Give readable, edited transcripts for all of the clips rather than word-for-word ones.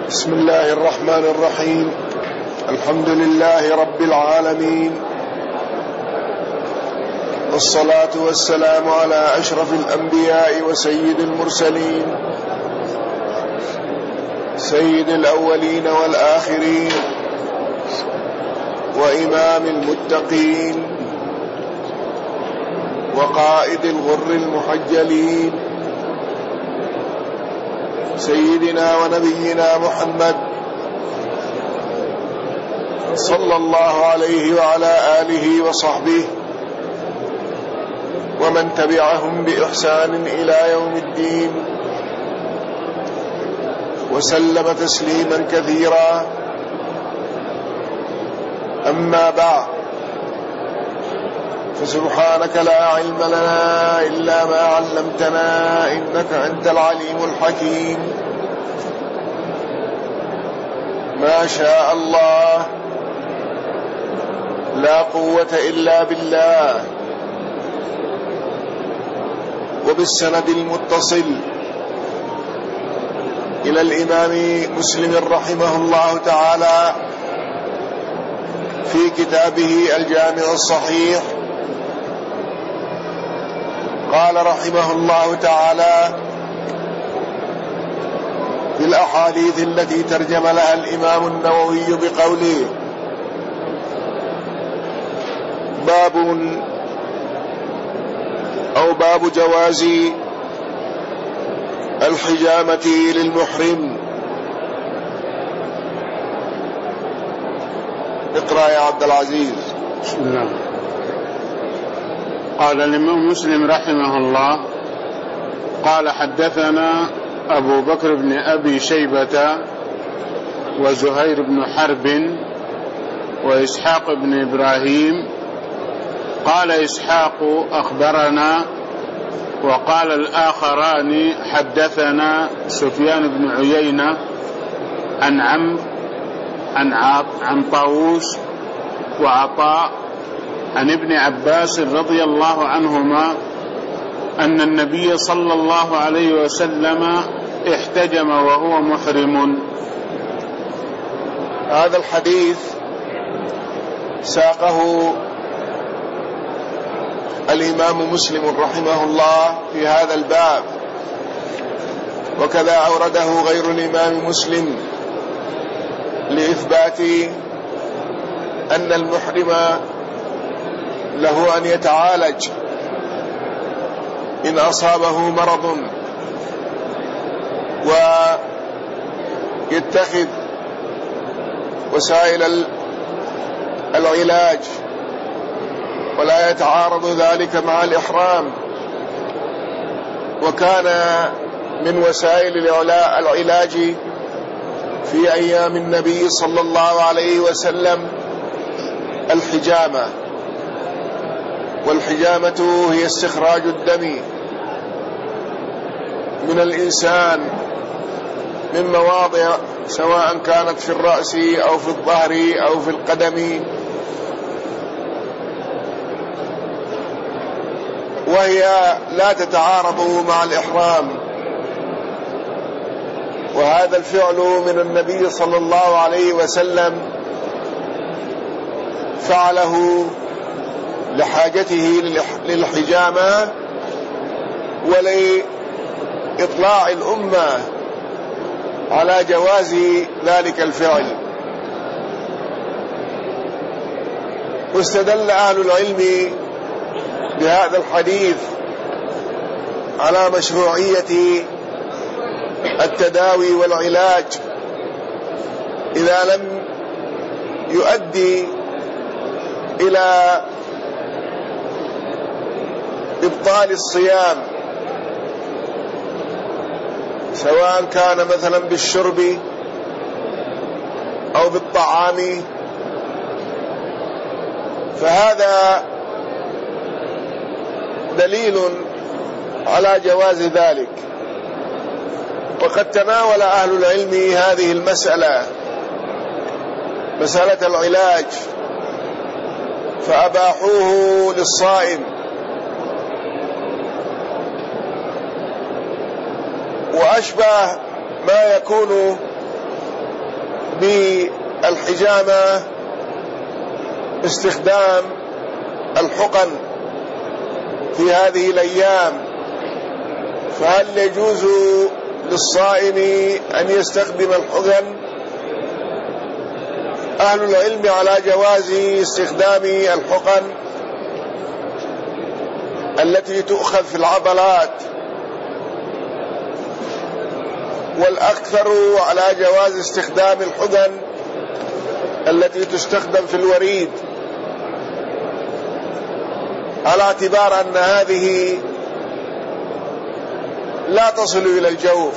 بسم الله الرحمن الرحيم. الحمد لله رب العالمين، والصلاة والسلام على أشرف الأنبياء وسيد المرسلين، سيد الأولين والآخرين، وإمام المتقين، وقائد الغر المحجلين، سيدنا ونبينا محمد صلى الله عليه وعلى آله وصحبه ومن تبعهم بإحسان إلى يوم الدين، وسلم تسليما كثيرا. أما بعد، فسبحانك لا علم لنا إلا ما علمتنا، إنك أنت العليم الحكيم. ما شاء الله، لا قوة إلا بالله. وبالسند المتصل إلى الإمام مسلم رحمه الله تعالى في كتابه الجامع الصحيح، قال رحمه الله تعالى في الأحاديث التي ترجم لها الإمام النووي بقوله: باب جواز الحجامة للمحرم. اقرأ يا عبد العزيز. بسم الله. قال الإمام مسلم رحمه الله: قال حدثنا أبو بكر بن أبي شيبة وزهير بن حرب وإسحاق بن إبراهيم. قال إسحاق: أخبرنا. وقال الآخران: حدثنا سفيان بن عيينة عن عمرو عن طاووس وعطاء عن ابن عباس رضي الله عنهما أن النبي صلى الله عليه وسلم احتجم وهو محرم. هذا الحديث ساقه الإمام مسلم رحمه الله في هذا الباب، وكذا أورده غير الإمام مسلم لإثبات أن المحرم له أن يتعالج إن أصابه مرض ويتخذ وسائل العلاج، ولا يتعارض ذلك مع الإحرام. وكان من وسائل العلاج في أيام النبي صلى الله عليه وسلم الحجامة، والحجامة هي استخراج الدم من الإنسان من مواضع، سواء كانت في الرأس أو في الظهر أو في القدم، وهي لا تتعارض مع الإحرام. وهذا الفعل من النبي صلى الله عليه وسلم فعله لحاجته للحجامة ولإطلاع الأمة على جواز ذلك الفعل. واستدل أهل العلم بهذا الحديث على مشروعية التداوي والعلاج إذا لم يؤدي إلى إبطال الصيام، سواء كان مثلا بالشرب أو بالطعام، فهذا دليل على جواز ذلك. وقد تناول أهل العلم هذه المسألة، مسألة العلاج، فأباحوه للصائم، وأشبه ما يكون بالحجامة استخدام الحقن في هذه الأيام، فهل يجوز للصائم أن يستخدم الحقن؟ أهل العلم على جواز استخدام الحقن التي تؤخذ في العضلات، والأكثر على جواز استخدام الحقن التي تستخدم في الوريد، على اعتبار أن هذه لا تصل إلى الجوف.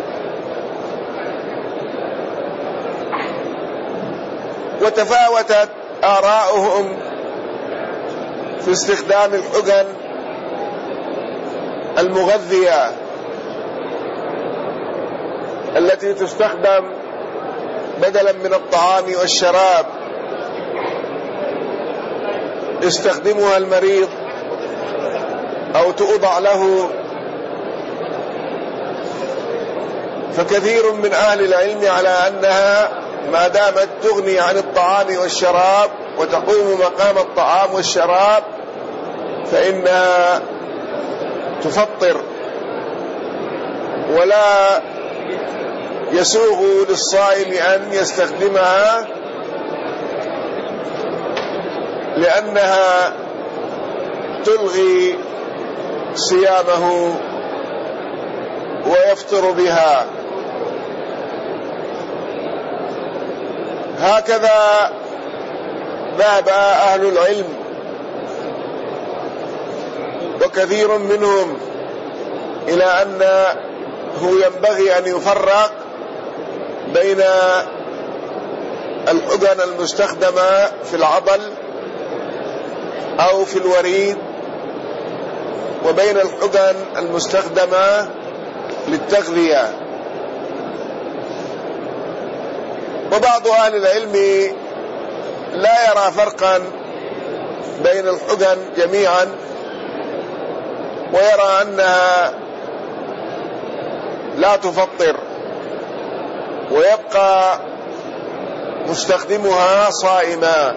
وتفاوتت آراؤهم في استخدام الحقن المغذية التي تستخدم بدلا من الطعام والشراب، يستخدمها المريض أو توضع له. فكثير من أهل العلم على أنها ما دامت تغني عن الطعام والشراب وتقوم مقام الطعام والشراب فإنها تفطر، ولا يسوغ للصائم أن يستخدمها لأنها تلغي صيامه ويفطر بها. هكذا ذهب أهل العلم، وكثير منهم إلى أنه ينبغي أن يفرق بين الحقن المستخدمة في العضل أو في الوريد وبين الحقن المستخدمة للتغذية. وبعض أهل العلم لا يرى فرقا بين الحقن جميعا، ويرى أنها لا تفطر ويبقى مستخدمها صائما.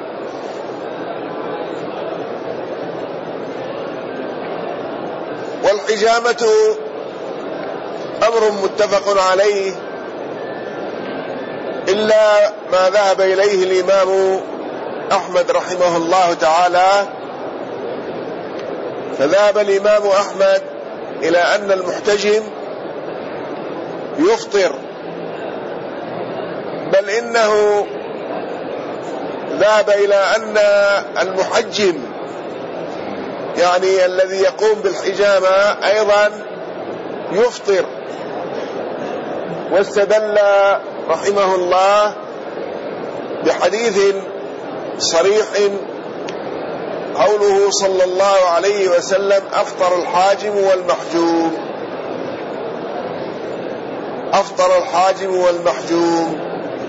والحجامة أمر متفق عليه إلا ما ذهب إليه الإمام أحمد رحمه الله تعالى، فذهب الإمام أحمد إلى أن المحتجم يفطر، بل إنه ذهب إلى أن المحجم يعني الذي يقوم بالحجامة أيضا يفطر. واستدل رحمه الله بحديث صريح قوله صلى الله عليه وسلم: أفطر الحاجم والمحجوم، أفطر الحاجم والمحجوم.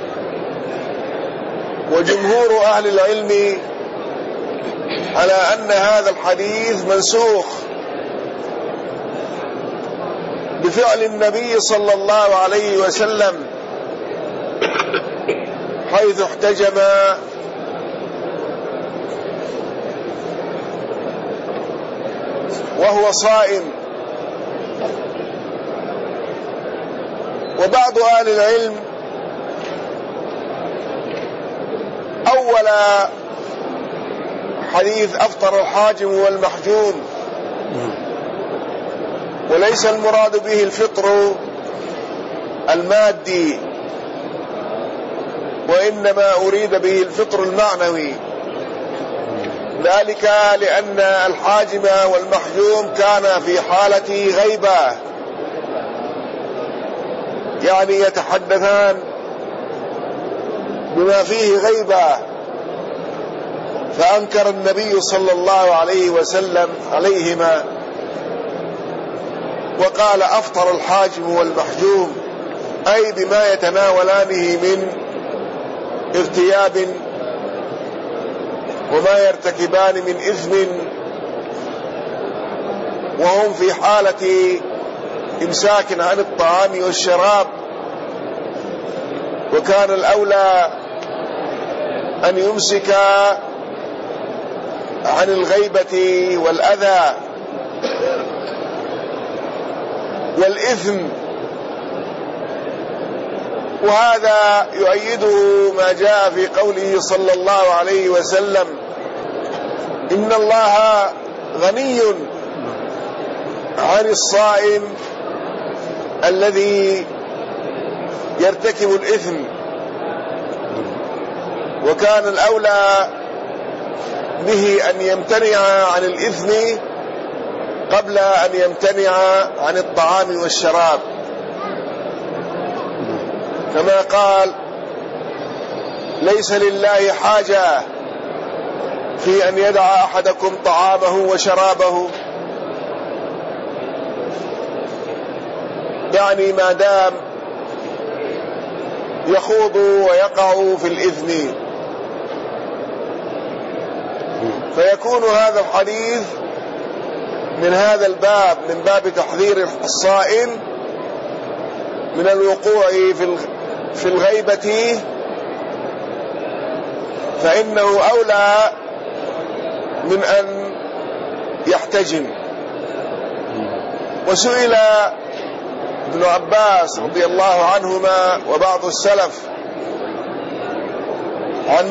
وجمهور أهل العلم على أن هذا الحديث منسوخ بفعل النبي صلى الله عليه وسلم، حيث احتجم وهو صائم. وبعض أهل العلم أول حديث أفطر الحاجم والمحجوم، وليس المراد به الفطر المادي، وإنما أريد به الفطر المعنوي، ذلك لأن الحاجم والمحجوم كان في حالة غيبة، يعني يتحدثان بما فيه غيبة، فأنكر النبي صلى الله عليه وسلم عليهما وقال: أفطر الحاجم والمحجوم، أي بما يتناولانه من اغتياب وما يرتكبان من إثم، وهم في حالة إمساك عن الطعام والشراب. وكان الأولى أن يمسك عن الغيبة والأذى والإثم. وهذا يؤيده ما جاء في قوله صلى الله عليه وسلم: إن الله غني عن الصائم الذي يرتكب الإثم. وكان الأولى به أن يمتنع عن الإثم قبل أن يمتنع عن الطعام والشراب، كما قال: ليس لله حاجة في أن يدع أحدكم طعامه وشرابه، يعني ما دام يخوض ويقع في الإثم. فيكون هذا الحديث من هذا الباب، من باب تحذير الصائم من الوقوع في الغيبة، فإنه أولى من أن يحتجم. وسئل ابن عباس رضي الله عنهما وبعض السلف عن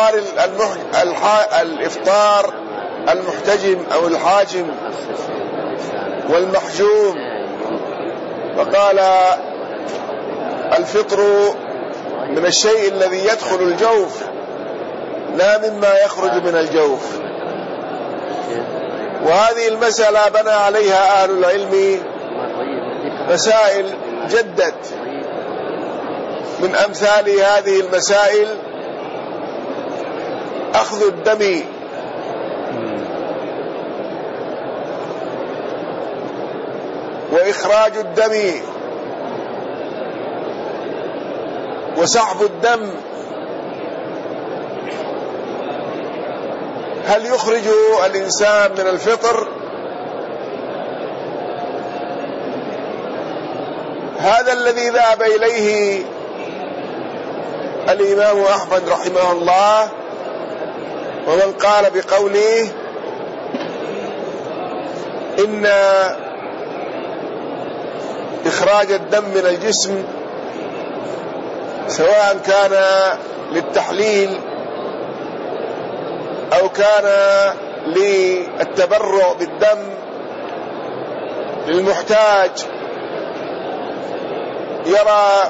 الإفطار المحتجم أو الحاجم والمحجوم، فقال: الفطر من الشيء الذي يدخل الجوف لا مما يخرج من الجوف. وهذه المسألة بنى عليها أهل العلم مسائل جدت. من أمثال هذه المسائل أخذ الدم، وإخراج الدم، وسحب الدم. هل يخرج الإنسان من الفطر؟ هذا الذي ذهب إليه الإمام أحمد رحمه الله، ومن قال بقوله إن إخراج الدم من الجسم سواء كان للتحليل أو كان للتبرع بالدم للمحتاج، يرى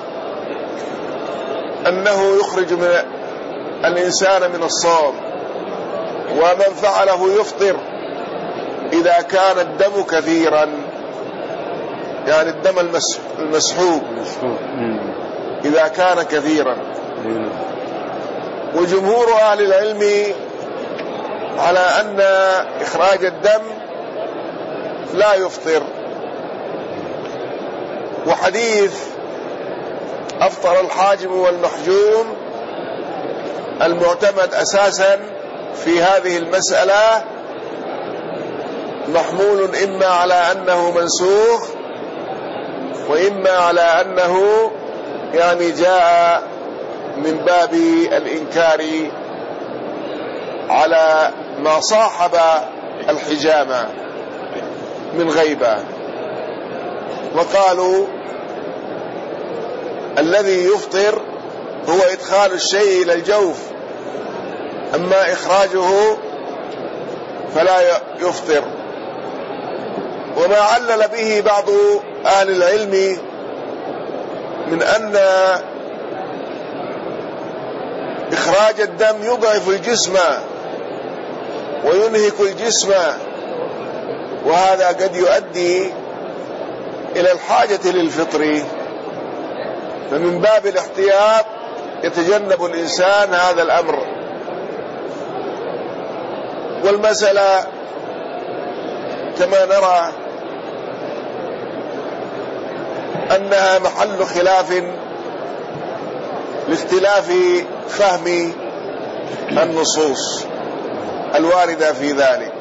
أنه يخرج من الإنسان من الصوم، ومن فعله يفطر إذا كان الدم كثيرا، يعني الدم المسحوب إذا كان كثيرا. وجمهور أهل العلم على أن إخراج الدم لا يفطر. وحديث أفطر الحاجم والمحجوم المعتمد أساسا في هذه المسألة محمول إما على أنه منسوخ، وإما على أنه يعني جاء من باب الإنكار على ما صاحب الحجامة من غيبة. وقالوا الذي يفطر هو إدخال الشيء إلى الجوف، أما إخراجه فلا يفطر. وما علل به بعض أهل العلم من أن إخراج الدم يضعف الجسم وينهك الجسم، وهذا قد يؤدي إلى الحاجة للفطر، فمن باب الاحتياط يتجنب الإنسان هذا الأمر. والمسألة كما نرى أنها محل خلاف لاختلاف فهم النصوص الواردة في ذلك.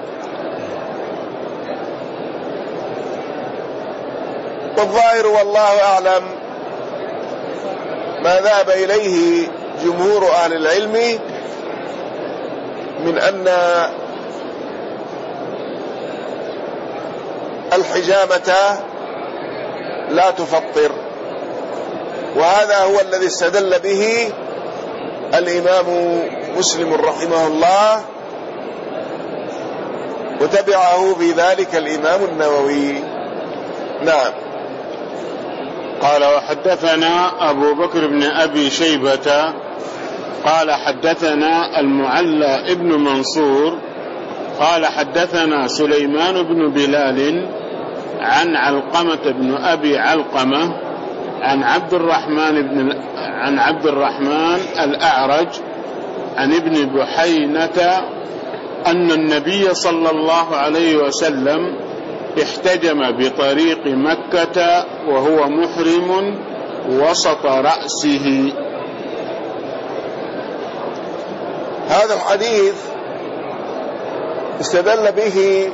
والظاهر والله أعلم ما ذهب إليه جمهور أهل العلم من أن الحجامة لا تفطر، وهذا هو الذي استدل به الإمام مسلم رحمه الله، وتبعه في ذلك الإمام النووي. نعم. قال وحدثنا أبو بكر بن أبي شيبة قال حدثنا المعلى ابن منصور قال حدثنا سليمان بن بلال عن علقمة بن أبي علقمة عن عبد الرحمن الأعرج عن ابن بحينة أن النبي صلى الله عليه وسلم احتجم بطريق مكة وهو محرم وسط رأسه. هذا الحديث استدل به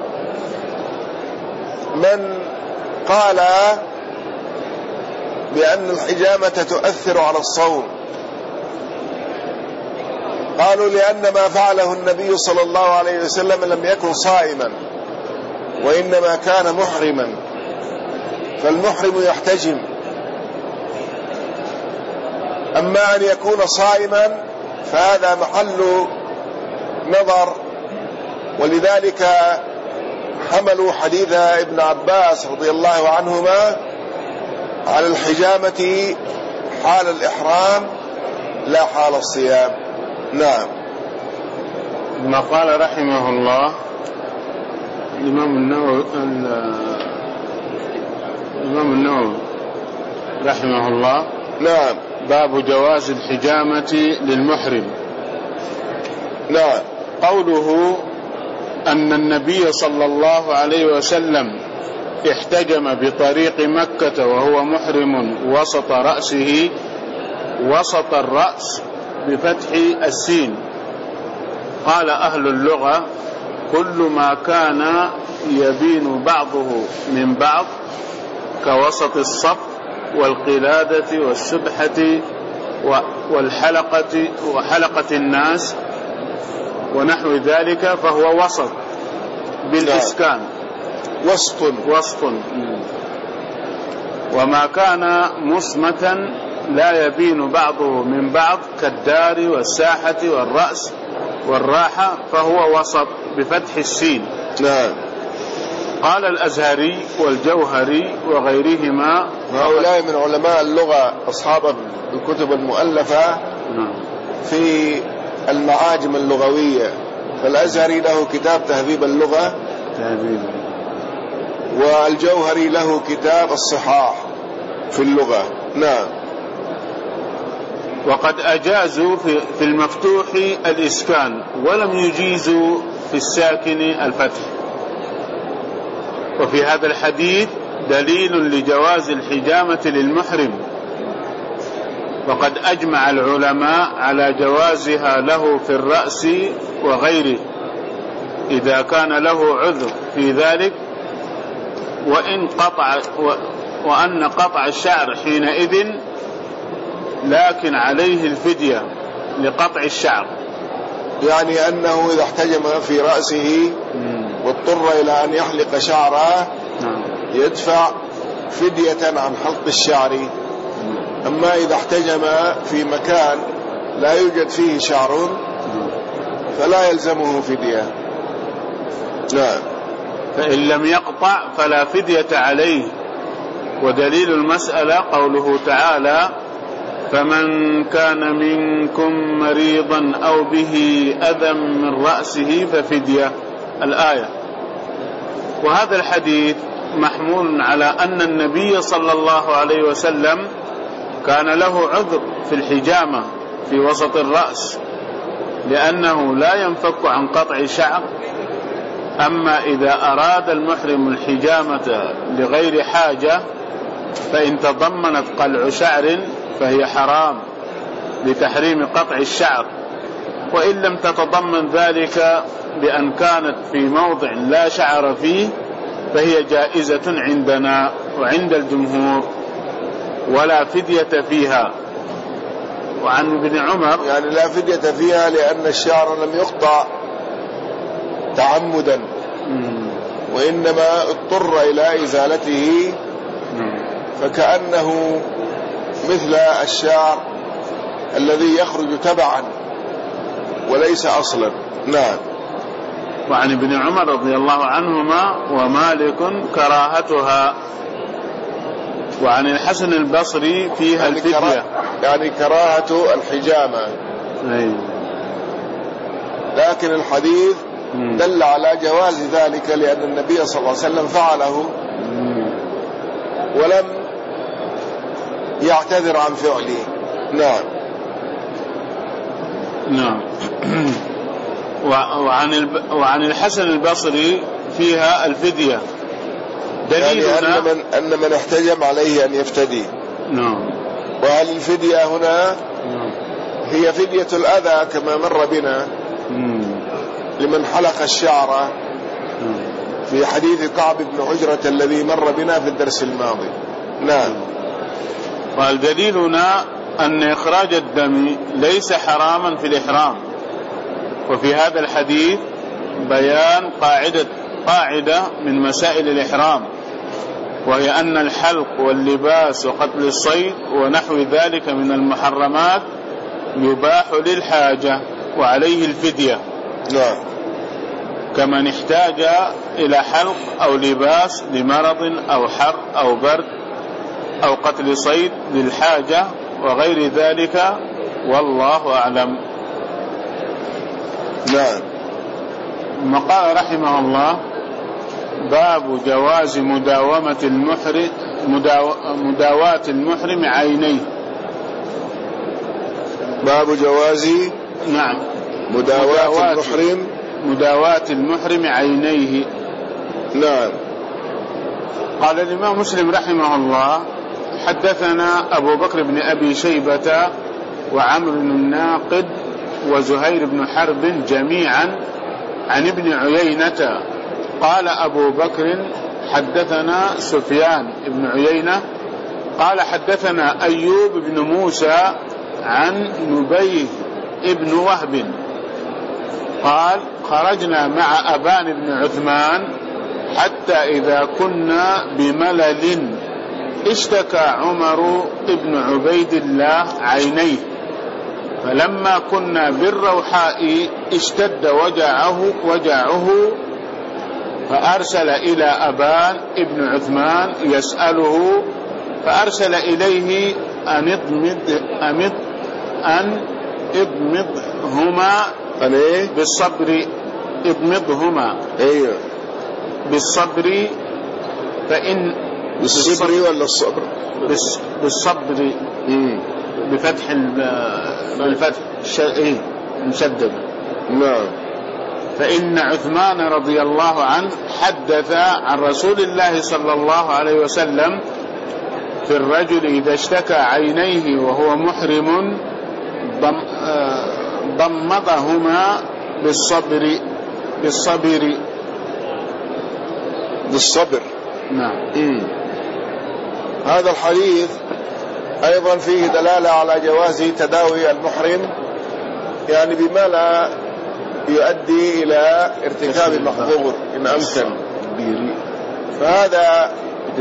من قال بأن الحجامة تؤثر على الصوم، قالوا لأن ما فعله النبي صلى الله عليه وسلم لم يكن صائما وإنما كان محرما، فالمحرم يحتجم، أما أن يكون صائما فهذا محل نظر، ولذلك حملوا حديث ابن عباس رضي الله عنهما على الحجامة حال الإحرام لا حال الصيام. نعم. ما قال رحمه الله الإمام النووي رحمه الله. نعم. باب جواز الحجامة للمحرم. نعم. قوله أن النبي صلى الله عليه وسلم احتجم بطريق مكة وهو محرم وسط رأسه، وسط الرأس بفتح السين. قال أهل اللغة كل ما كان يبين بعضه من بعض كوسط الصف والقلادة والسبحة والحلقة وحلقة الناس ونحو ذلك فهو وسط بالإسكان. وسط. وما كان مصمتا لا يبين بعضه من بعض كالدار والساحة والرأس والراحة فهو وسط بفتح السين. نعم. قال الأزهري والجوهري وغيرهما، هؤلاء من علماء اللغة أصحاب الكتب المؤلفة في المعاجم اللغوية، فالأزهري له كتاب تهذيب اللغة، والجوهري له كتاب الصحاح في اللغة. نعم. وقد أجازوا في المفتوح الإسكان ولم يجيزوا في الساكن الفتح. وفي هذا الحديث دليل لجواز الحجامة للمحرم، وقد أجمع العلماء على جوازها له في الرأس وغيره إذا كان له عذر في ذلك، وأن قطع الشعر حينئذ لكن عليه الفدية لقطع الشعر، يعني أنه إذا احتجم في رأسه واضطر إلى أن يحلق شعره يدفع فدية عن حلق الشعر. أما إذا احتجم في مكان لا يوجد فيه شعر فلا يلزمه فدية. نعم. فإن لم يقطع فلا فدية عليه. ودليل المسألة قوله تعالى فمن كان منكم مريضا أو به أذى من رأسه ففدية الآية. وهذا الحديث محمول على أن النبي صلى الله عليه وسلم كان له عذر في الحجامة في وسط الرأس لأنه لا ينفك عن قطع شعر. أما إذا أراد المحرم الحجامة لغير حاجة فإن تضمنت قلع شعر فهي حرام لتحريم قطع الشعر، وإن لم تتضمن ذلك بأن كانت في موضع لا شعر فيه فهي جائزة عندنا وعند الجمهور ولا فدية فيها، وعن ابن عمر يعني لا فدية فيها لأن الشعر لم يقطع تعمدا وإنما اضطر إلى إزالته فكأنه مثل الشعر الذي يخرج تبعا وليس أصلا. نعم. وعن ابن عمر رضي الله عنهما ومالك كراهتها. وعن الحسن البصري فيها يعني الفدية يعني كراهة الحجامة. لكن الحديث دل على جواز ذلك لأن النبي صلى الله عليه وسلم فعله ولم يعتذر عن فعله. نعم. نعم. وعن الحسن البصري فيها الفدية دليلنا يعني أن من احتجم عليه أن يفتدي. نعم. وهل الفدية هنا هي فدية الأذى كما مر بنا لمن حلق الشعر في حديث كعب بن عجرة الذي مر بنا في الدرس الماضي. نعم. والدليلنا أن إخراج الدم ليس حراما في الإحرام. وفي هذا الحديث بيان قاعدة من مسائل الإحرام، وهي أن الحلق واللباس وقتل الصيد ونحو ذلك من المحرمات يباح للحاجة وعليه الفدية. نعم. كمن احتاج إلى حلق أو لباس لمرض أو حر أو برد أو قتل صيد للحاجة وغير ذلك، والله أعلم. نعم. ثم قال رحمه الله: باب جواز مداواة المحرم عينيه. باب جواز نعم مداواة المحرم عينيه. نعم. قال الإمام مسلم رحمه الله: حدثنا أبو بكر بن أبي شيبة وعمرو بن الناقد وزهير بن حرب جميعا عن ابن عيينة. قال أبو بكر: حدثنا سفيان بن عيينة قال: حدثنا أيوب بن موسى عن نبيه ابن وهب قال: خرجنا مع أبان بن عثمان حتى إذا كنا بملل اشتكى عمر بن عبيد الله عينيه، فلما كنا بالروحاء اشتد وجعه فأرسل إلى أبان ابن عثمان يسأله، فأرسل إليه أن اضمضهما بالصبر. اضمضهما بالصبر، فإن بالصبر ولا الصبر؟ بالصبر بفتح بالفتح مشدد. نعم. فإن عثمان رضي الله عنه حدث عن رسول الله صلى الله عليه وسلم في الرجل إذا اشتكى عينيه وهو محرم ضمضهما بالصبر. نعم. هذا الحديث أيضا فيه دلالة على جواز تداوي المحرم يعني بما لا يؤدي إلى ارتكاب محظور إن أمكن. فهذا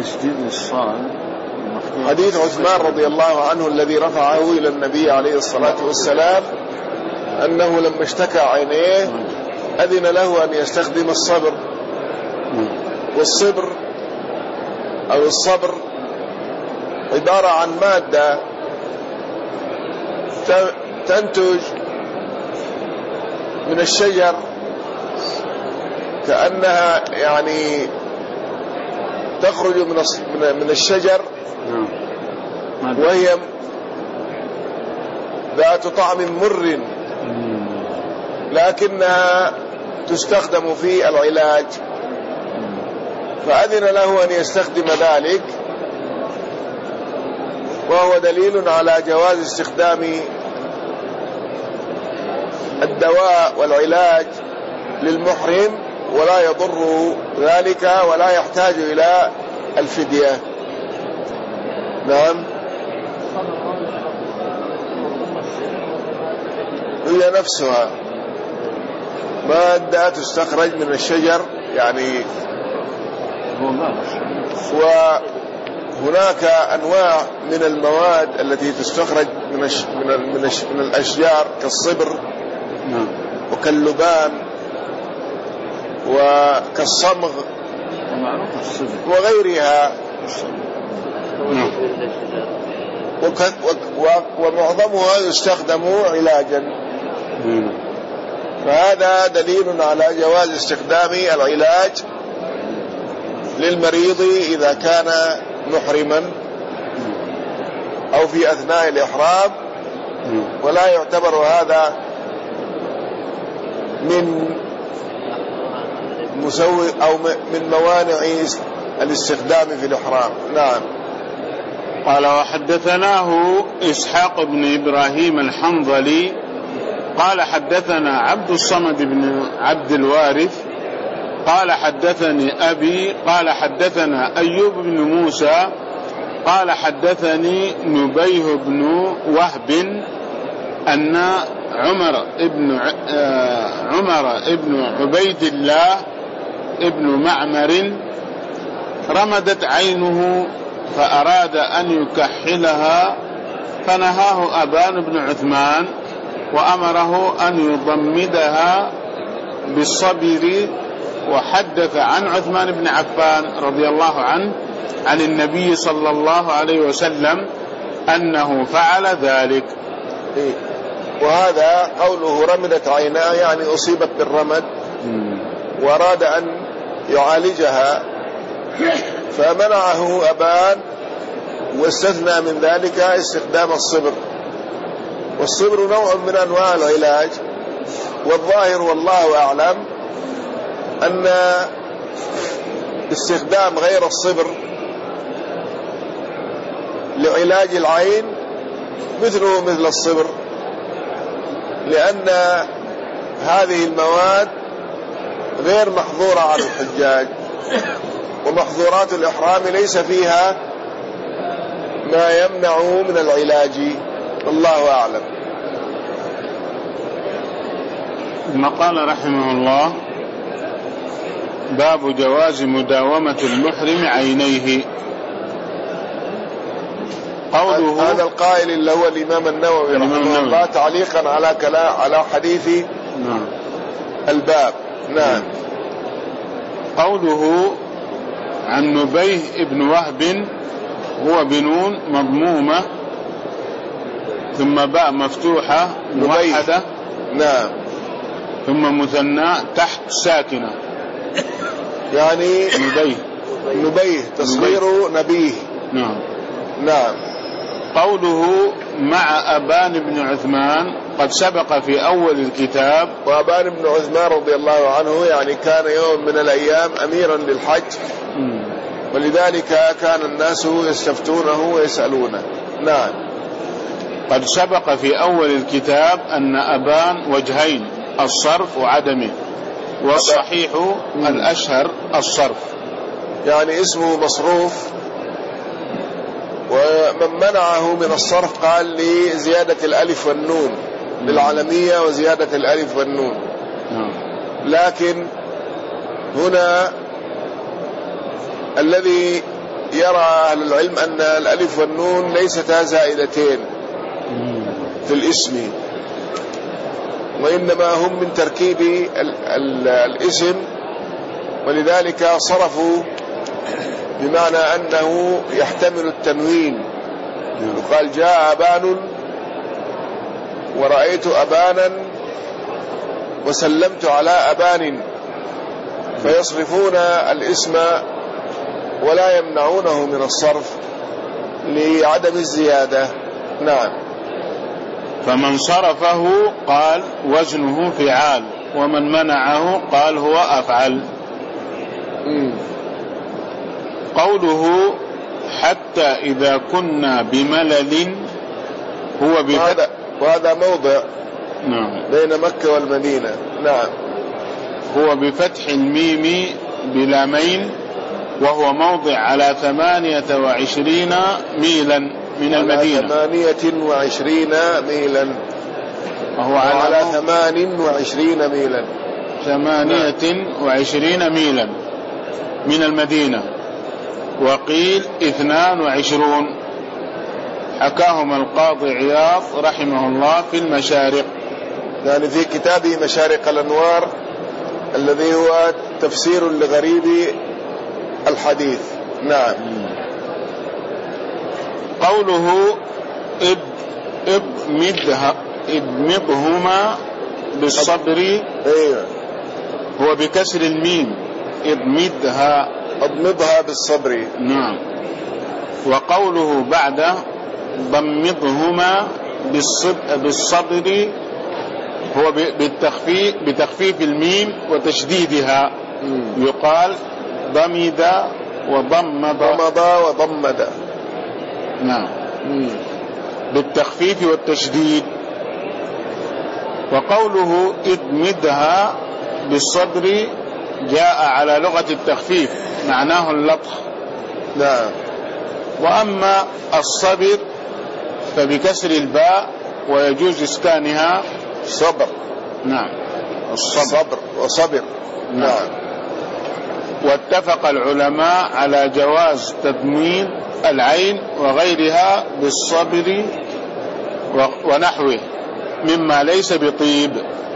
حديث عثمان رضي الله عنه الذي رفعه إلى النبي عليه الصلاة والسلام أنه لما اشتكى عينيه أذن له أن يستخدم الصبر. والصبر أو الصبر عبارة عن مادة تنتج من الشجر كأنها يعني تخرج من الشجر، وهي ذات طعم مر لكنها تستخدم في العلاج، فأذن له أن يستخدم ذلك، وهو دليل على جواز استخدام الدواء والعلاج للمحرم ولا يضر ذلك ولا يحتاج إلى الفدية. نعم. هي نفسها مادة تستخرج من الشجر يعني. وهناك أنواع من المواد التي تستخرج من الأشجار كالصبر وكاللبان وكالصمغ وغيرها، ومعظمها يستخدم علاجا. فهذا دليل على جواز استخدام العلاج للمريض إذا كان محرما أو في أثناء الإحرام، ولا يعتبر هذا من مسوغ أو من موانع الاستخدام في الإحرام. نعم. قال وحدثناه إسحاق بن إبراهيم الحنظلي قال حدثنا عبد الصمد بن عبد الوارث قال حدثني أبي قال حدثنا أيوب بن موسى قال حدثني نبيه بن وهب أن عمر ابن عبيد الله ابن معمر رمدت عينه فأراد أن يكحلها فنهاه أبان بن عثمان وأمره أن يضمدها بالصبر. وحدث عن عثمان بن عفان رضي الله عنه عن النبي صلى الله عليه وسلم أنه فعل ذلك. وهذا قوله رمدت عيناه يعني أصيبت بالرمد وأراد أن يعالجها فمنعه أبان، واستثنى من ذلك استخدام الصبر. والصبر نوع من أنواع العلاج، والظاهر والله أعلم أن استخدام غير الصبر لعلاج العين مثله مثل الصبر، لأن هذه المواد غير محظورة على الحجاج، ومحظورات الإحرام ليس فيها ما يمنع من العلاج، والله أعلم. ثم قال رحمه الله باب جواز مداومة المحرم عينيه. قوله هذا القائل اللي هو الإمام النووي رحمه الله تعليقا على حديث الباب. نعم. قوله عن نبيه ابن وهب هو بنون مضمومة ثم باء مفتوحة موحدة. نعم. ثم مثنى تحت ساكنة يعني نبيه تصغير نبيه. نعم. نعم. قوله مع أبان بن عثمان قد سبق في أول الكتاب. وأبان بن عثمان رضي الله عنه يعني كان يوم من الأيام أميرا للحج، ولذلك كان الناس يستفتونه ويسألونه. نعم. قد سبق في أول الكتاب أن أبان وجهين، الصرف وعدمه، والصحيح الأشهر الصرف، يعني اسمه مصروف، ومن منعه من الصرف قال لي زيادة الألف والنون بالعالمية وزيادة الألف والنون. لكن هنا الذي يرى أهل العلم أن الألف والنون ليستا زائدتين في الاسم، وإنما هم من تركيب الاسم، ولذلك صرفوا بمعنى أنه يحتمل التنوين. يقال جاء أبان ورأيت أبانا وسلمت على أبان، فيصرفون الاسم ولا يمنعونه من الصرف لعدم الزيادة. نعم. فمن صرفه قال وزنه فعال، ومن منعه قال هو أفعل. قوله حتى إذا كنا بملل هو وهذا موضع بين مكة والمدينة. نعم. هو بفتح الميم بلامين، وهو موضع على 28 ميلا من المدينة 28 ميلا، وهو على 28 ميلا 28 ميلا من المدينة، وقيل 22. حكاهما القاضي عياض رحمه الله في المشارق، يعني في كتابه مشارق الأنوار الذي هو تفسير لغريب الحديث. نعم. قوله اضمضهما بالصبر، هو بكسر الميم، اضمضها بالصبر. نعم. وقوله بعد ضمضهما بالصبر هو بتخفيف الميم وتشديدها، يقال ضمد وضمد. نعم، بالتخفيف والتشديد. وقوله اضمدها بالصبر جاء على لغة التخفيف، معناه اللطخ. نعم. وأما الصبر فبكسر الباء ويجوز إسكانها صبر. نعم، الصبر وصبر. نعم. واتفق العلماء على جواز تضميد العين وغيرها بالصبر ونحوه مما ليس بطيب،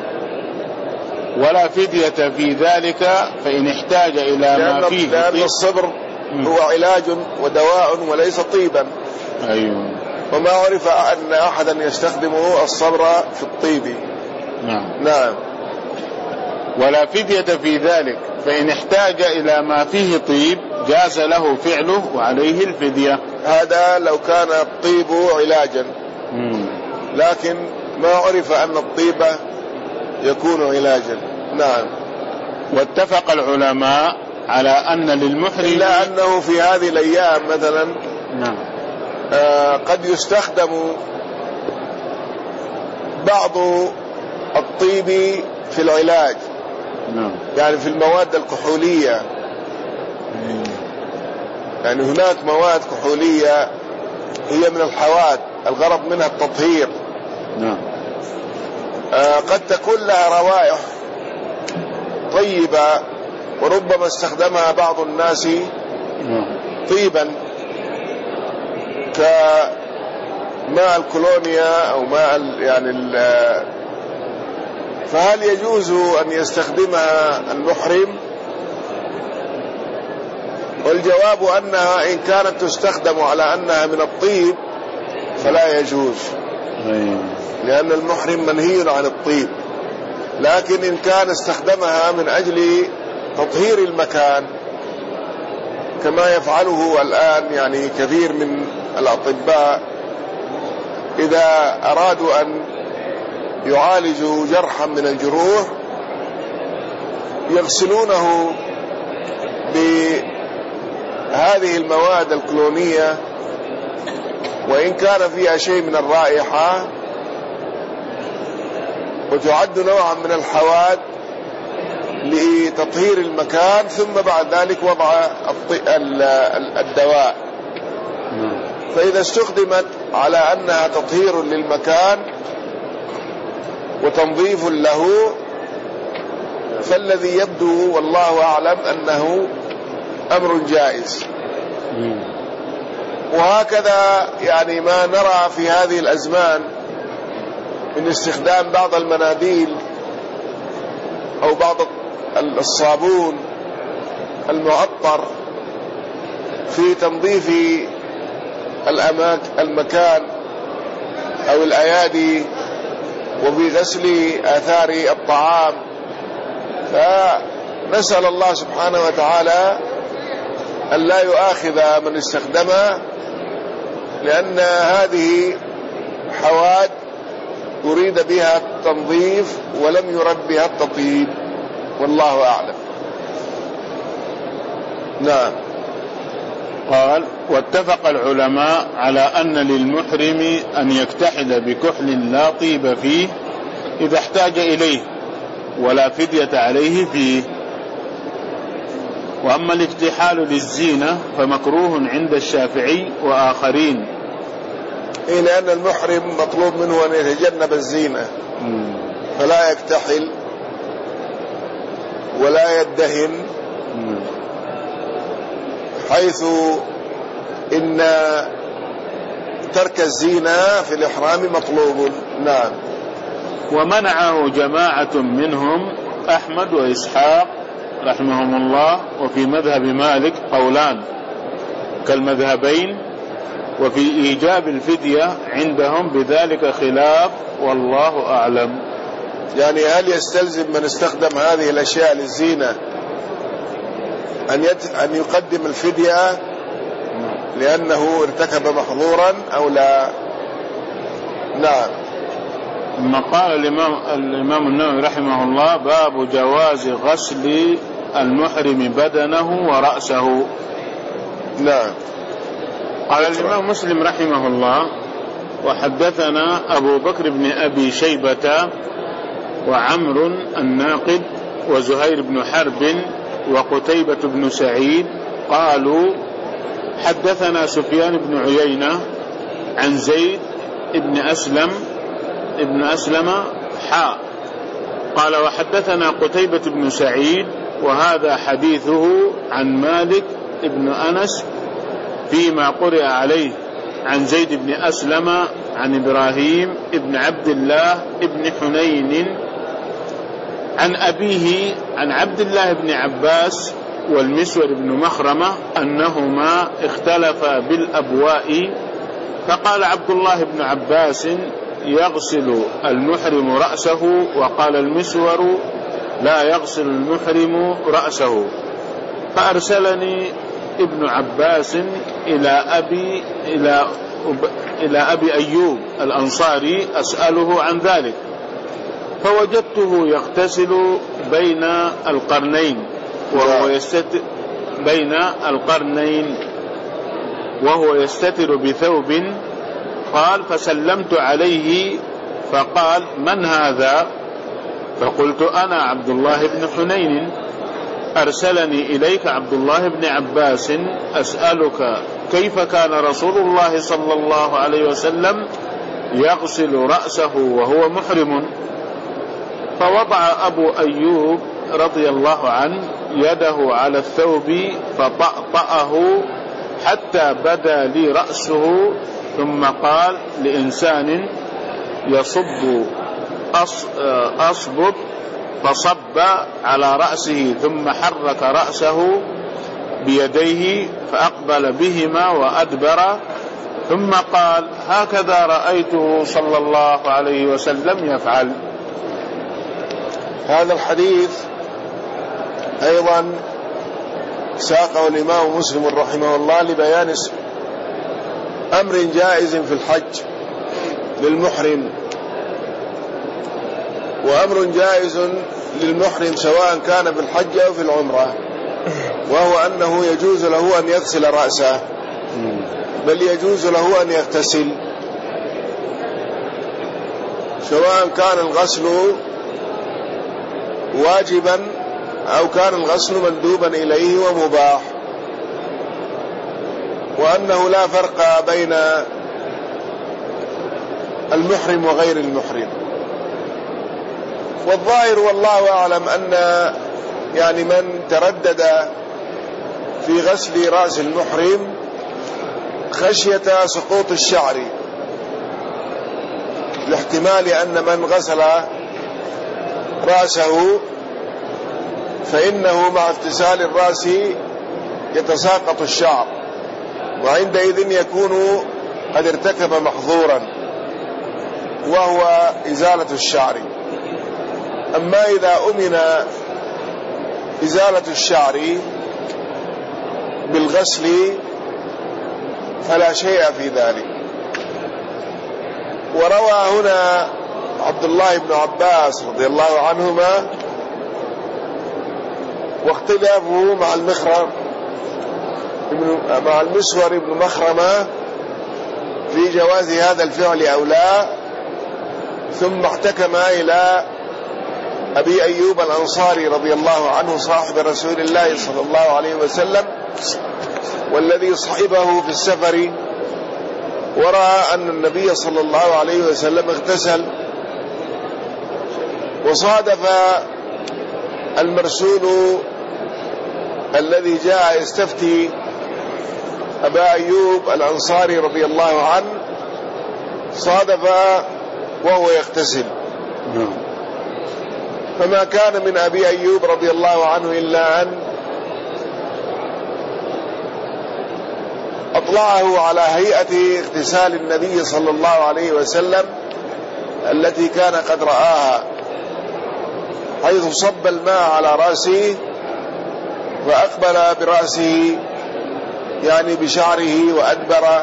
ولا فدية في ذلك فإن احتاج إلى ما فيه، لأن الصبر هو علاج ودواء وليس طيبا. أيوه. وما عرف أن أحدا يستخدمه الصبر في الطيب. نعم. ولا فدية في ذلك فإن احتاج إلى ما فيه طيب جاز له فعله وعليه الفدية. هذا لو كان الطيب علاجا، لكن ما عرف أن الطيب يكون علاجا. نعم. واتفق العلماء على أن للمحرم، إلا أنه في هذه الأيام مثلا قد يستخدم بعض الطيب في العلاج. يعني في المواد الكحولية، يعني هناك مواد كحولية هي من الحواد الغرض منها التطهير. قد تكون لها روائح طيبة وربما استخدمها بعض الناس طيبا كماء الكولونيا أو ماء فهل يجوز أن يستخدمها المحرم؟ والجواب أنها إن كانت تستخدم على أنها من الطيب فلا يجوز، لأن المحرم منهي عن الطيب. لكن إن كان استخدمها من أجل تطهير المكان كما يفعله الآن يعني كثير من الأطباء، إذا أرادوا أن يعالجوا جرحا من الجروح يغسلونه بهذه المواد الكلونية، وإن كان فيها شيء من الرائحة، وتعد نوعا من الحواد لتطهير المكان، ثم بعد ذلك وضع الدواء. فإذا استخدمت على أنها تطهير للمكان وتنظيف له فالذي يبدو والله أعلم أنه أمر جائز. وهكذا يعني ما نرى في هذه الأزمان من استخدام بعض المناديل أو بعض الصابون المعطر في تنظيف المكان أو الأيادي وفي غسل آثار الطعام. فنسأل الله سبحانه وتعالى أن لا يؤاخذ من استخدمها، لأن هذه حواد يريد بها التنظيف ولم يرد بها التطيب، والله أعلم. نعم. قال: واتفق العلماء على أن للمحرم أن يكتحل بكحل لا طيب فيه إذا احتاج إليه، ولا فدية عليه فيه. وأما الاكتحال للزينة فمكروه عند الشافعي وآخرين، لأن المحرم مطلوب منه أن يتجنب الزينة، فلا يكتحل ولا يدهن، حيث إن ترك الزينة في الإحرام مطلوب. نعم. ومنعه جماعة منهم أحمد وإسحاق رحمهم الله، وفي مذهب مالك قولان كالمذهبين، وفي إيجاب الفدية عندهم بذلك خلاف، والله أعلم. يعني هل يستلزم من استخدم هذه الأشياء للزينة أن يقدم الفدية لأنه ارتكب محظورا أو لا؟ نعم. ثم قال الإمام النووي رحمه الله: باب جواز غسل المحرم بدنه ورأسه. نعم. قال الإمام مسلم رحمه الله: وحدثنا أبو بكر بن أبي شيبة وعمر الناقد وزهير بن حرب وقتيبة بن سعيد قالوا: حدثنا سفيان بن عيينة عن زيد ابن أسلم قال: وحدثنا قتيبة بن سعيد، وهذا حديثه عن مالك ابن أنس فيما قرئ عليه عن زيد بن أسلم عن إبراهيم ابن عبد الله ابن حنين عن أبيه عن عبد الله بن عباس والمسور بن مخرمة أنهما اختلفا بالأبواء، فقال عبد الله بن عباس: يغسل المحرم رأسه، وقال المسور: لا يغسل المحرم رأسه. فأرسلني ابن عباس إلى أبي أيوب الأنصاري أسأله عن ذلك، فوجدته يغتسل بين القرنين وهو يستتر بثوب. قال: فسلمت عليه فقال: من هذا؟ فقلت: أنا عبد الله بن حنين، أرسلني إليك عبد الله بن عباس أسألك كيف كان رسول الله صلى الله عليه وسلم يغسل رأسه وهو محرم. فوضع أبو أيوب رضي الله عنه يده على الثوب فطأطأه حتى بدا لي رأسه، ثم قال لإنسان يصب أصبب، فصب على رأسه ثم حرك رأسه بيديه فأقبل بهما وأدبر، ثم قال: هكذا رأيته صلى الله عليه وسلم يفعل. هذا الحديث أيضا ساقه الإمام مسلم رحمه الله لبيان أمر جائز في الحج للمحرم، وأمر جائز للمحرم سواء كان في الحج أو في العمرة، وهو أنه يجوز له أن يغسل رأسه، بل يجوز له أن يغتسل، سواء كان الغسل واجبا أو كان الغسل مندوبا إليه ومباح، وأنه لا فرق بين المحرم وغير المحرم. والظاهر والله أعلم أن يعني من تردد في غسل رأس المحرم خشية سقوط الشعر، لاحتمال أن من غسل رأسه فإنه مع اغتسال الرأس يتساقط الشعر، وعندئذ يكون قد ارتكب محظورا وهو إزالة الشعر. أما إذا أمن إزالة الشعر بالغسل فلا شيء في ذلك. وروى هنا عبد الله بن عباس رضي الله عنهما واختلافه مع المسور بن مخرمة في جواز هذا الفعل أو لا، ثم احتكم إلى أبي أيوب الأنصاري رضي الله عنه صاحب رسول الله صلى الله عليه وسلم، والذي صحبه في السفر ورأى أن النبي صلى الله عليه وسلم اغتسل، وصادف المرسول الذي جاء يستفتي أبا أيوب الأنصاري رضي الله عنه، صادف وهو يغتسل، فما كان من أبي أيوب رضي الله عنه إلا أن أطلعه على هيئة اغتسال النبي صلى الله عليه وسلم التي كان قد رآها، حيث صب الماء على رأسه فأقبل برأسه يعني بشعره وأدبر،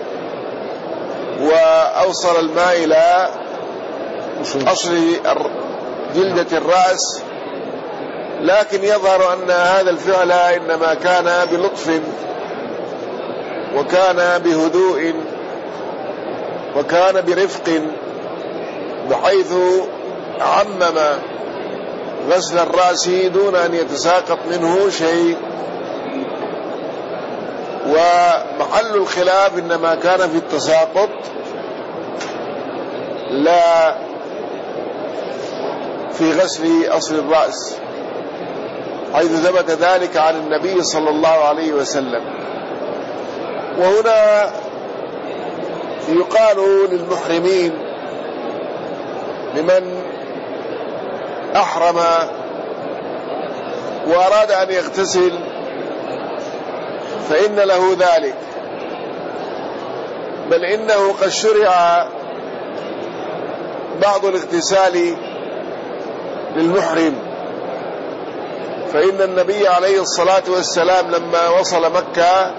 وأوصل الماء إلى أصل جلدة الرأس، لكن يظهر أن هذا الفعل إنما كان بلطف وكان بهدوء وكان برفق، بحيث عمم غسل الرأس دون أن يتساقط منه شيء. ومحل الخلاف إنما كان في التساقط لا في غسل أصل الرأس، حيث ثبت ذلك عن النبي صلى الله عليه وسلم. وهنا يقال للمحرمين لمن أحرم وأراد أن يغتسل فإن له ذلك، بل إنه قد شرع بعض الاغتسال للمحرم، فإن النبي عليه الصلاة والسلام لما وصل مكة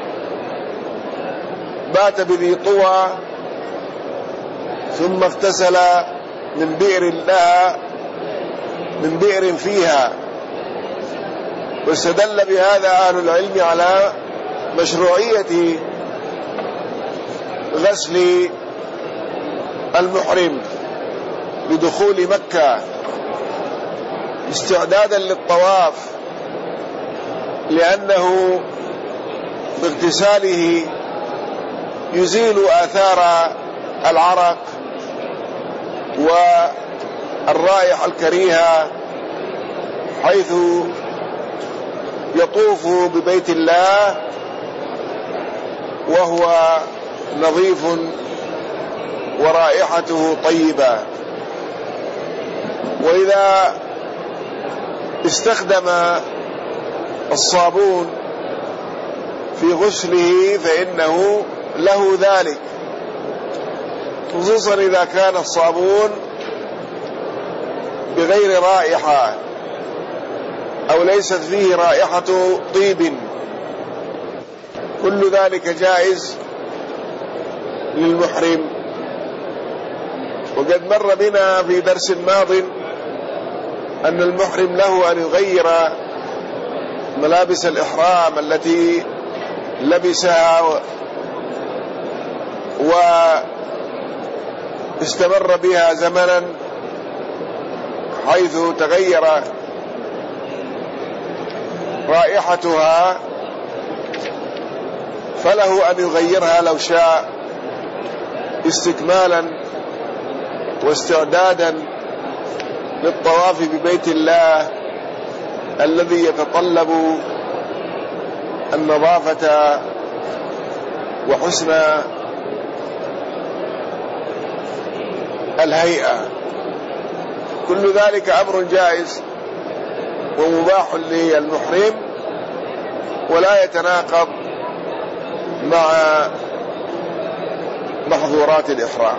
بات بذي طوى ثم اغتسل من بئر لها، من بئر فيها، واستدل بهذا أهل العلم على مشروعية غسل المحرم لدخول مكة استعدادا للطواف، لأنه باغتساله يزيل آثار العرق والرائحة الكريهة، حيث يطوف ببيت الله وهو نظيف ورائحته طيبة. وإذا استخدم الصابون في غسله فإنه له ذلك، خصوصا إذا كان الصابون بغير رائحة أو ليست فيه رائحة طيب، كل ذلك جائز للمحرم. وقد مر بنا في درس ماض أن المحرم له أن يغير ملابس الإحرام التي لبسها واستمر بها زمنا، حيث تغير رائحتها، فله أن يغيرها لو شاء استكمالا واستعدادا للطواف ببيت الله الذي يتطلب النظافة وحسن الهيئة. كل ذلك أمر جائز ومباح للمحرم ولا يتناقض مع محظورات الإحرام،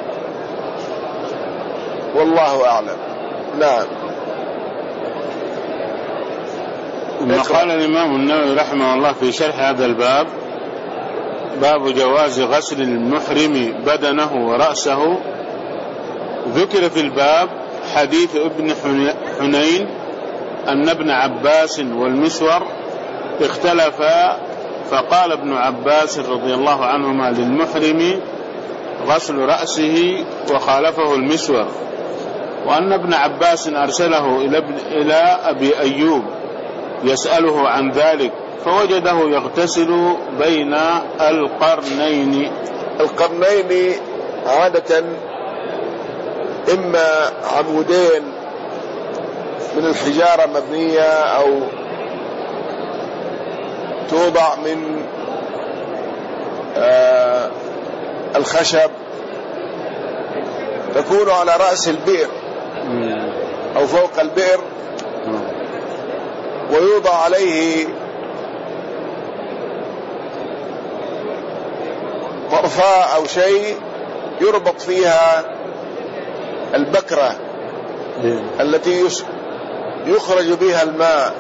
والله أعلم. نعم. قال الإمام النووي رحمه الله في شرح هذا الباب: باب جواز غسل المحرم بدنه ورأسه. ذكر في الباب حديث ابن حنين أن ابن عباس والمسور اختلفا، فقال ابن عباس رضي الله عنهما للمحرم غسل رأسه وخالفه المسور، وأن ابن عباس أرسله إلى أبي أيوب يسأله عن ذلك فوجده يغتسل بين القرنين القرنين عادة إما عمودين من الحجارة مبنية أو توضع من الخشب، تكون على رأس البئر أو فوق البئر، ويوضع عليه طرفاء أو شيء يربط فيها البكرة التي يخرج بها الماء،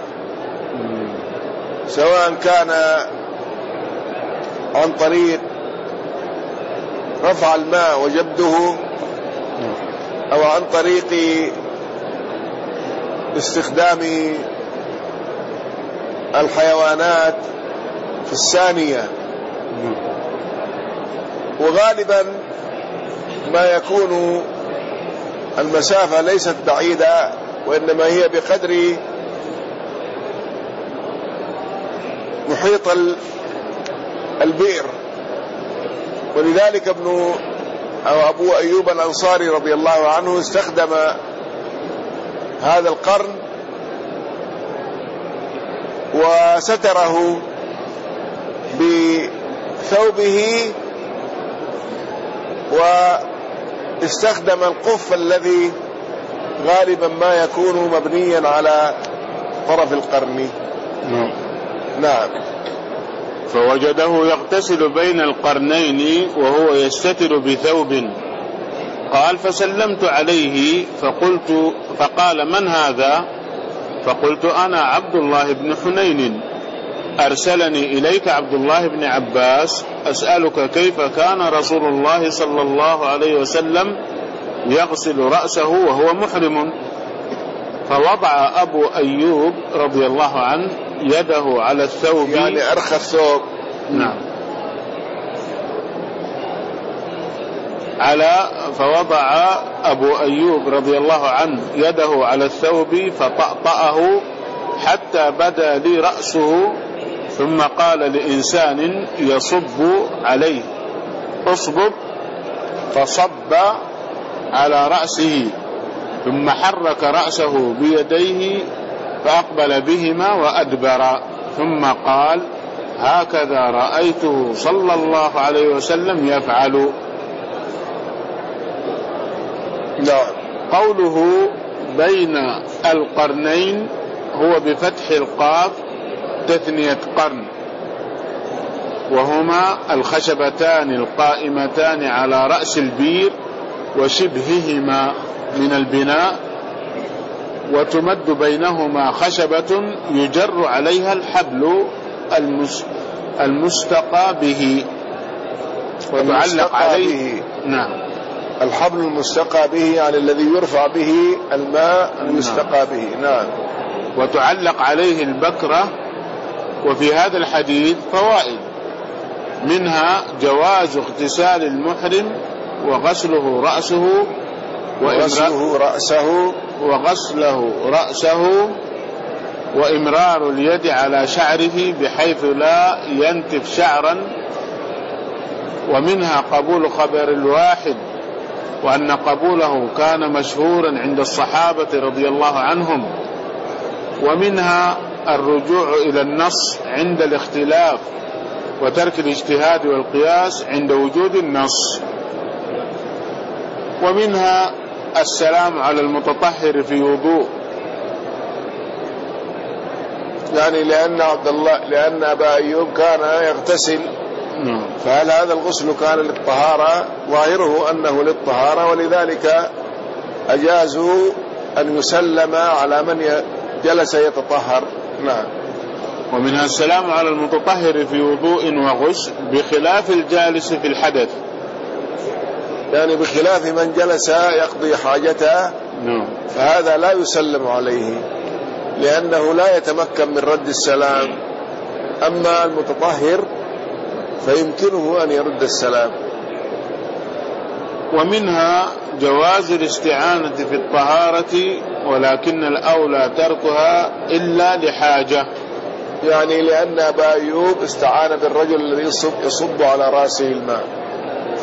سواء كان عن طريق رفع الماء وجبده أو عن طريق استخدام الحيوانات في الثانية. وغالبا ما يكون المسافة ليست بعيدة، وإنما هي بقدر محيط البئر. ولذلك أبو أيوب الأنصاري رضي الله عنه استخدم هذا القرن وستره بثوبه، واستخدم القف الذي غالبا ما يكون مبنيا على طرف القرن. نعم. فوجده يغتسل بين القرنين وهو يستتر بثوب. قال: فسلمت عليه فقال: من هذا؟ فقلت: أنا عبد الله بن حنين، أرسلني إليك عبد الله بن عباس أسألك كيف كان رسول الله صلى الله عليه وسلم يغسل رأسه وهو محرم. فوضع أبو أيوب رضي الله عنه يده على الثوب، يعني أرخى الثوب. نعم. فوضع أبو أيوب رضي الله عنه يده على الثوب فطأطأه حتى بدا لي رأسه، ثم قال لإنسان يصب عليه: اصبب، فصب على رأسه، ثم حرك رأسه بيديه فأقبل بهما وأدبر، ثم قال: هكذا رأيته صلى الله عليه وسلم يفعل. قوله بين القرنين هو بفتح القاف تثنية قرن، وهما الخشبتان القائمتان على رأس البير وشبههما من البناء، وتمد بينهما خشبة يجر عليها الحبل المستقى به وتعلق عليه. نعم. الحبل المستقى به يعني الذي يرفع به الماء المستقى به. نعم. وتعلق عليه البكرة. وفي هذا الحديث فوائد، منها جواز اغتسال المحرم وغسله رأسه وإمرار اليد على شعره بحيث لا ينتف شعرا. ومنها قبول خبر الواحد، وأن قبوله كان مشهورا عند الصحابة رضي الله عنهم. ومنها الرجوع إلى النص عند الاختلاف، وترك الاجتهاد والقياس عند وجود النص. ومنها السلام على المتطهر في وضوء، يعني لأن أبا أيوب كان يغتسل، فهل هذا الغسل كان للطهارة؟ ظاهره أنه للطهارة، ولذلك أجازوا أن يسلم على من جلس يتطهر. نعم. ومنها السلام على المتطهر في وضوء وغسل بخلاف الجالس في الحدث، يعني بخلاف من جلس يقضي حاجته، فهذا لا يسلم عليه لأنه لا يتمكن من رد السلام. أما المتطهر فيمكنه أن يرد السلام. ومنها جواز الاستعانة في الطهارة، ولكن الأولى تركها إلا لحاجة، يعني لأن أبا أيوب استعان بالرجل الذي يصب على رأسه الماء،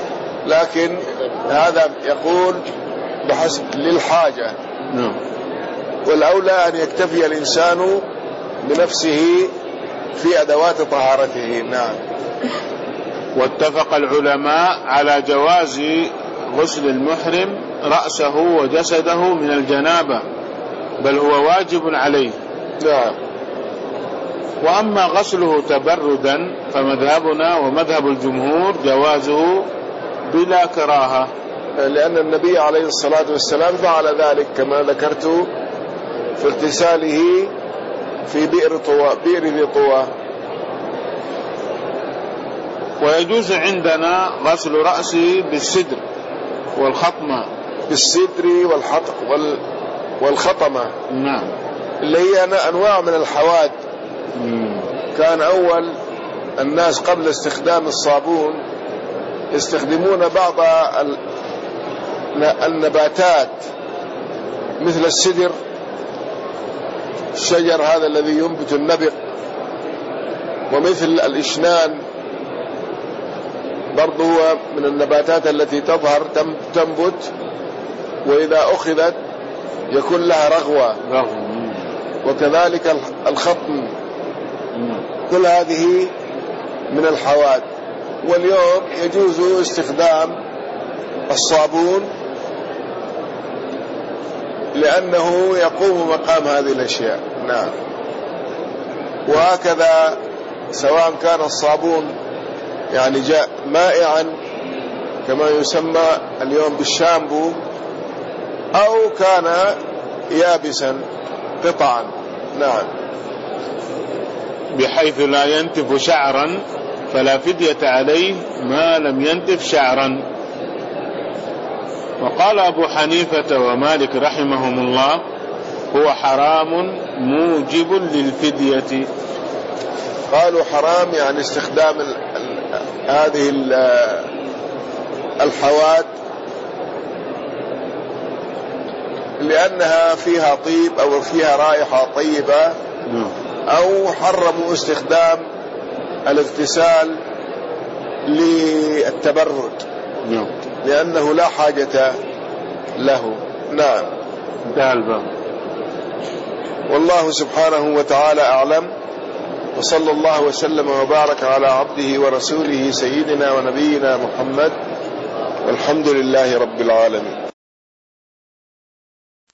لكن هذا يقول بحسب للحاجة. والأولى أن يكتفي الإنسان بنفسه في أدوات طهارته. نعم. واتفق العلماء على جواز غسل المحرم رأسه وجسده من الجنابة، بل هو واجب عليه. نعم. وأما غسله تبردا فمذهبنا ومذهب الجمهور جوازه بلا كراهة، لأن النبي عليه الصلاة والسلام فعل ذلك كما ذكرت في اغتساله في بئر ذي طوى. ويجوز عندنا غسل رأسه بالسدر والخطمة. بالسدر والخطمة. نعم. اللي هي أنواع من الحواد. كان أول الناس قبل استخدام الصابون يستخدمون بعض النباتات مثل السدر، الشجر هذا الذي ينبت النبق، ومثل الإشنان برضو هو من النباتات التي تظهر تنبت، وإذا أخذت يكون لها رغوة. وكذلك الخطم، كل هذه من الحواد. واليوم يجوز استخدام الصابون لأنه يقوم مقام هذه الأشياء. نعم. وهكذا سواء كان الصابون يعني جاء مائعا كما يسمى اليوم بالشامبو، أو كان يابسا قطعا. نعم. بحيث لا ينتف شعرا فلا فدية عليه ما لم ينتف شعرا. وقال أبو حنيفة ومالك رحمهم الله هو حرام موجب للفدية. قالوا حرام يعني استخدام هذه الحواد لأنها فيها طيب أو فيها رائحة طيبة، أو حرموا استخدام الاغتسال للتبرد لأنه لا حاجة له. نعم. انتهى الباب. والله سبحانه وتعالى أعلم، وصلى الله وسلم وبارك على عبده ورسوله سيدنا ونبينا محمد، والحمد لله رب العالمين.